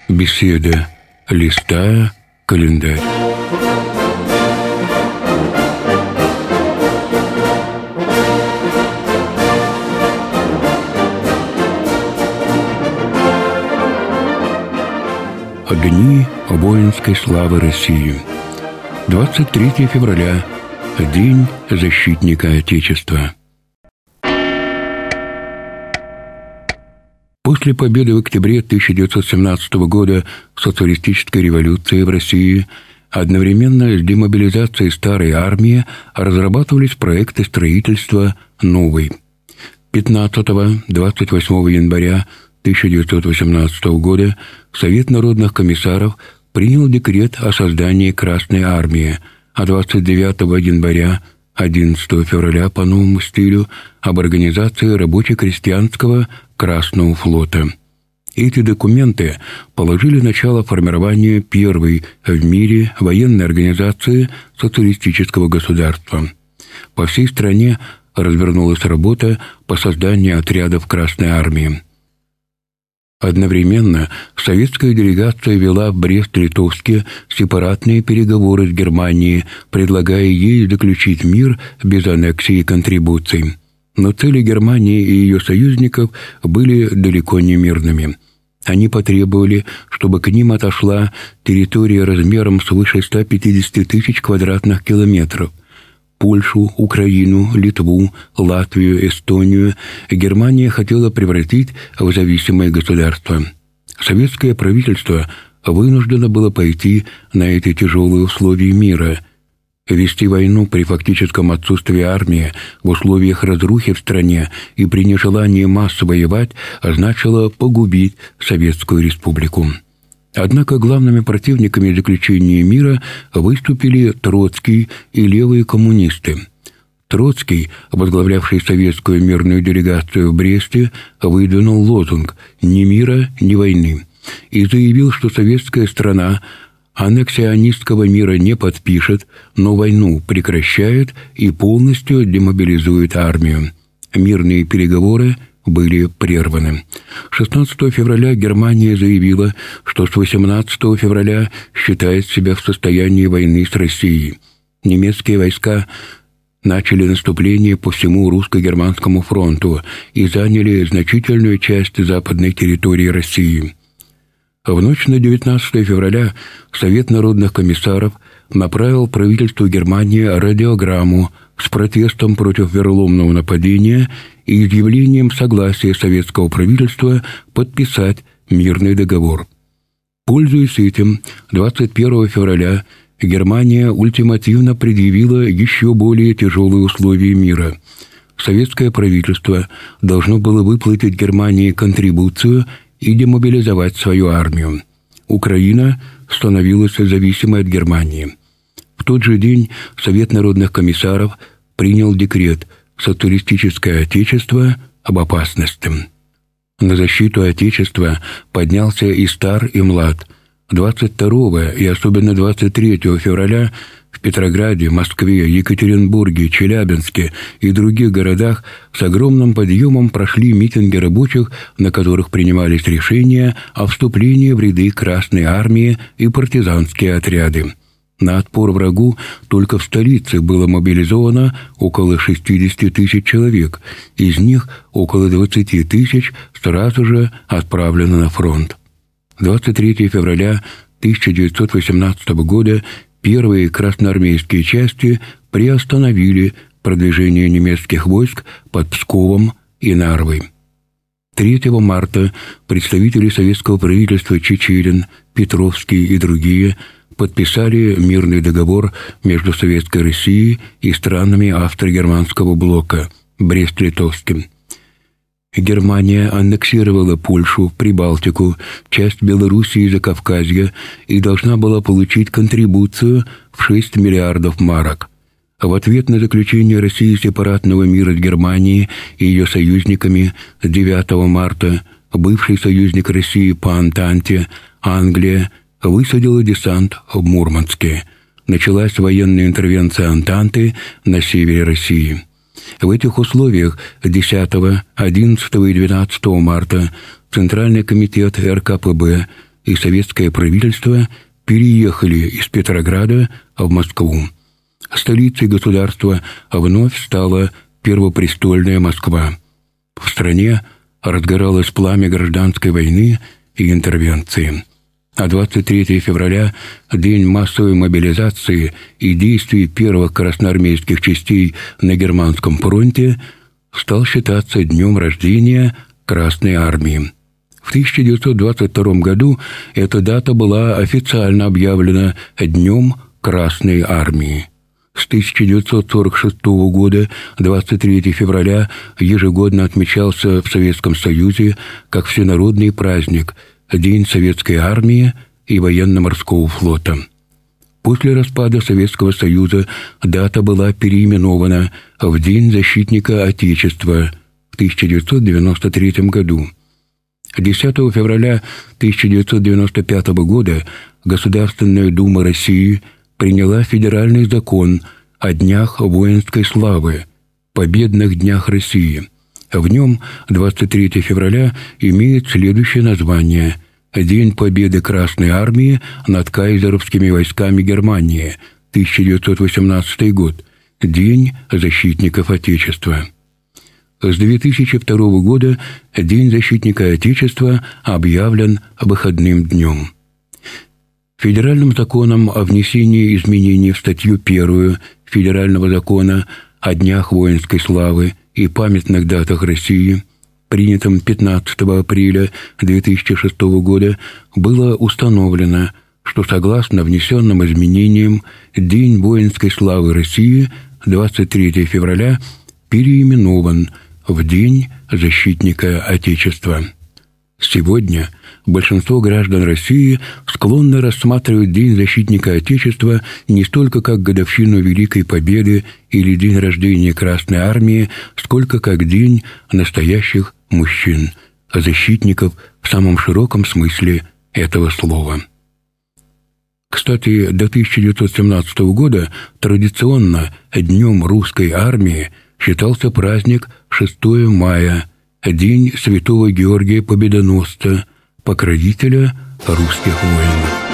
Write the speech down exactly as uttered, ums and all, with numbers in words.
Беседа, листая календарь. Дни воинской славы России. двадцать третьего февраля. День защитника Отечества. После победы в октябре тысяча девятьсот семнадцатого года социалистической революции в России одновременно с демобилизацией старой армии разрабатывались проекты строительства новой. пятнадцатого-двадцать восьмого января тысяча девятьсот восемнадцатого года Совет народных комиссаров принял декрет о создании Красной армии, а двадцать девятого января — одиннадцатого февраля по новому стилю об организации рабоче-крестьянского Красного флота. Эти документы положили начало формированию первой в мире военной организации социалистического государства. По всей стране развернулась работа по созданию отрядов Красной армии. Одновременно советская делегация вела в Брест-Литовске сепаратные переговоры с Германией, предлагая ей заключить мир без аннексии и контрибуций. Но цели Германии и ее союзников были далеко не мирными. Они потребовали, чтобы к ним отошла территория размером свыше ста пятидесяти тысяч квадратных километров. Польшу, Украину, Литву, Латвию, Эстонию Германия хотела превратить в зависимое государство. Советское правительство вынуждено было пойти на эти тяжелые условия мира. Вести войну при фактическом отсутствии армии, в условиях разрухи в стране и при нежелании масс воевать означало погубить Советскую Республику. Однако главными противниками заключения мира выступили Троцкий и левые коммунисты. Троцкий, возглавлявший советскую мирную делегацию в Бресте, выдвинул лозунг «Ни мира, ни войны» и заявил, что советская страна аннексионистского мира не подпишет, но войну прекращает и полностью демобилизует армию. Мирные переговоры были прерваны. шестнадцатого февраля Германия заявила, что с восемнадцатого февраля считает себя в состоянии войны с Россией. Немецкие войска начали наступление по всему русско-германскому фронту и заняли значительную часть западной территории России. В ночь на девятнадцатое февраля Совет народных комиссаров направил правительству Германии радиограмму с протестом против вероломного нападения и изъявлением согласия советского правительства подписать мирный договор. Пользуясь этим, двадцать первого февраля Германия ультимативно предъявила еще более тяжелые условия мира. Советское правительство должно было выплатить Германии контрибуцию и демобилизовать свою армию. Украина становилась зависимой от Германии. В тот же день Совет народных комиссаров принял декрет «Социалистическое Отечество об опасности». На защиту Отечества поднялся и стар, и млад. двадцать второго и особенно двадцать третьего февраля в Петрограде, Москве, Екатеринбурге, Челябинске и других городах с огромным подъемом прошли митинги рабочих, на которых принимались решения о вступлении в ряды Красной армии и партизанские отряды. На отпор врагу только в столице было мобилизовано около шестидесяти тысяч человек, из них около двадцати тысяч сразу же отправлено на фронт. двадцать третьего февраля тысяча девятьсот восемнадцатого года первые красноармейские части приостановили продвижение немецких войск под Псковом и Нарвой. третьего марта представители советского правительства Чечерин, Петровский и другие подписали мирный договор между Советской Россией и странами австро-германского блока Брест-Литовским. Германия аннексировала Польшу, Прибалтику, часть Белоруссии и Закавказья и должна была получить контрибуцию в шесть миллиардов марок. В ответ на заключение России сепаратного мира с Германией и ее союзниками девятого марта бывший союзник России по Антанте, Англия, высадила десант в Мурманске. Началась военная интервенция Антанты на севере России. В этих условиях десятого, одиннадцатого и двенадцатого марта Центральный комитет эр ка пэ бэ и советское правительство переехали из Петрограда в Москву. Столицей государства вновь стала первопрестольная Москва. В стране разгоралось пламя гражданской войны и интервенции. А двадцать третьего февраля, день массовой мобилизации и действий первых красноармейских частей на Германском фронте, стал считаться днем рождения Красной армии. В тысяча девятьсот двадцать втором году эта дата была официально объявлена Днем Красной армии. С тысяча девятьсот сорок шестого года двадцать третьего февраля ежегодно отмечался в Советском Союзе как всенародный праздник – День Советской армии и военно-морского флота. После распада Советского Союза дата была переименована в День защитника Отечества в тысяча девятьсот девяносто третьем году. десятого февраля тысяча девятьсот девяносто пятого года Государственная Дума России приняла федеральный закон о Днях воинской славы, Победных днях России. В нем двадцать третьего февраля имеет следующее название: День Победы Красной армии над кайзеровскими войсками Германии, тысяча девятьсот восемнадцатый год, День защитников Отечества. С две тысячи второго года День защитника Отечества объявлен выходным днем. Федеральным законом о внесении изменений в статью первую Федерального закона о Днях воинской славы и памятных датах России, принятым пятнадцатого апреля две тысячи шестого года, было установлено, что согласно внесенным изменениям День воинской славы России двадцать третьего февраля переименован в День защитника Отечества. Сегодня большинство граждан России склонны рассматривать День защитника Отечества не столько как годовщину Великой Победы или день рождения Красной армии, сколько как день настоящих мужчин, защитников в самом широком смысле этого слова. Кстати, до тысяча девятьсот семнадцатого года традиционно Днем русской армии считался праздник шестого мая, День Святого Георгия Победоносца, покровителя русских воинов.